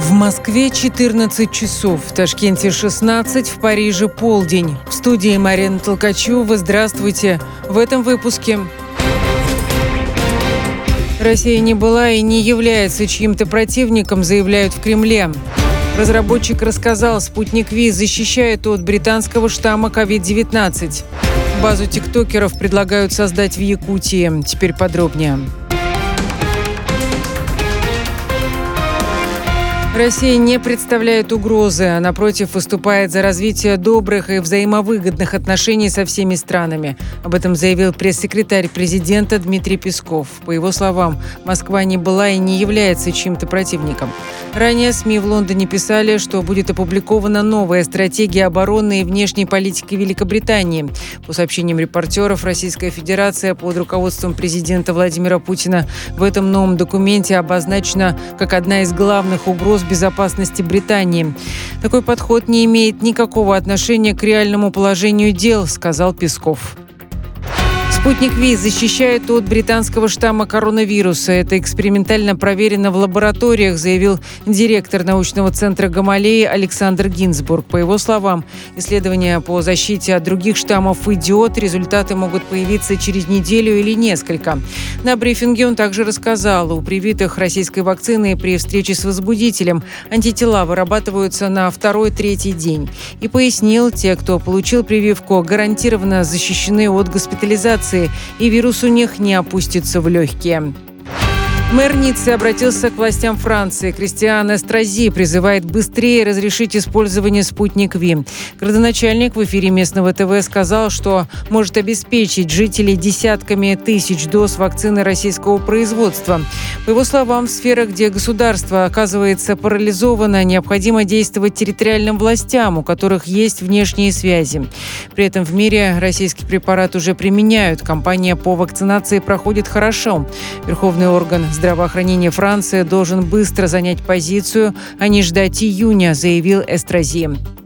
В Москве 14 часов, в Ташкенте 16, в Париже полдень. В студии Марина Толкачева. Здравствуйте. В этом выпуске. Россия не была и не является чьим-то противником, заявляют в Кремле. Разработчик рассказал, спутник Ви защищает от британского штамма COVID-19. Базу тиктокеров предлагают создать в Якутии. Теперь подробнее. Россия не представляет угрозы, а напротив выступает за развитие добрых и взаимовыгодных отношений со всеми странами. Об этом заявил пресс-секретарь президента Дмитрий Песков. По его словам, Москва не была и не является чьим-то противником. Ранее СМИ в Лондоне писали, что будет опубликована новая стратегия обороны и внешней политики Великобритании. По сообщениям репортеров, Российская Федерация под руководством президента Владимира Путина в этом новом документе обозначена как одна из главных угроз безопасности Британии. Такой подход не имеет никакого отношения к реальному положению дел, сказал Песков. Спутник Ви защищает от британского штамма коронавируса. Это экспериментально проверено в лабораториях, заявил директор научного центра Гамалеи Александр Гинзбург. По его словам, исследования по защите от других штаммов идет. Результаты могут появиться через неделю или несколько. На брифинге он также рассказал, у привитых российской вакциной при встрече с возбудителем антитела вырабатываются на 2-3 день. И пояснил, те, кто получил прививку, гарантированно защищены от госпитализации, и вирус у них не опустится в легкие. Мэр Ниццы обратился к властям Франции. Кристиан Эстрази призывает быстрее разрешить использование «Спутник Ви». Градоначальник в эфире местного ТВ сказал, что может обеспечить жителей десятками тысяч доз вакцины российского производства. По его словам, в сферах, где государство оказывается парализовано, необходимо действовать территориальным властям, у которых есть внешние связи. При этом в мире российский препарат уже применяют. Кампания по вакцинации проходит хорошо. Верховный орган здравоохранения Франции должен быстро занять позицию, а не ждать июня, заявил Эстрази.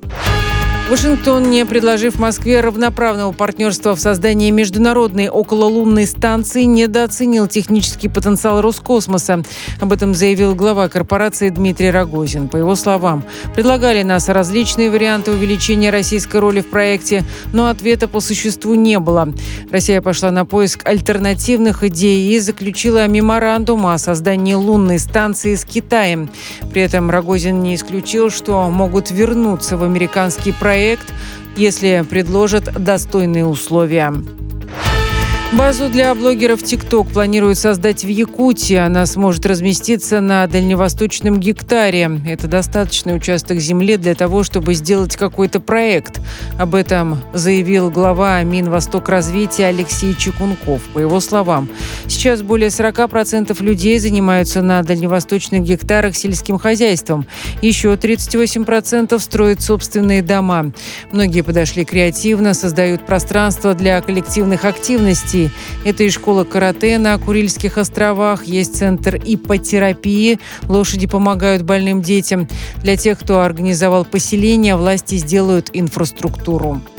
Вашингтон, не предложив Москве равноправного партнерства в создании международной окололунной станции, недооценил технический потенциал Роскосмоса. Об этом заявил глава корпорации Дмитрий Рогозин. По его словам, предлагали НАСА различные варианты увеличения российской роли в проекте, но ответа по существу не было. Россия пошла на поиск альтернативных идей и заключила меморандум о создании лунной станции с Китаем. При этом Рогозин не исключил, что могут вернуться в американский проект, если предложат достойные условия. Базу для блогеров TikTok планируют создать в Якутии. Она сможет разместиться на дальневосточном гектаре. Это достаточный участок земли для того, чтобы сделать какой-то проект. Об этом заявил глава Минвостокразвития Алексей Чекунков. По его словам, сейчас более 40% людей занимаются на дальневосточных гектарах сельским хозяйством. Еще 38% строят собственные дома. Многие подошли креативно, создают пространство для коллективных активностей. Это и школа карате на Курильских островах, есть центр иппотерапии, лошади помогают больным детям. Для тех, кто организовал поселение, власти сделают инфраструктуру.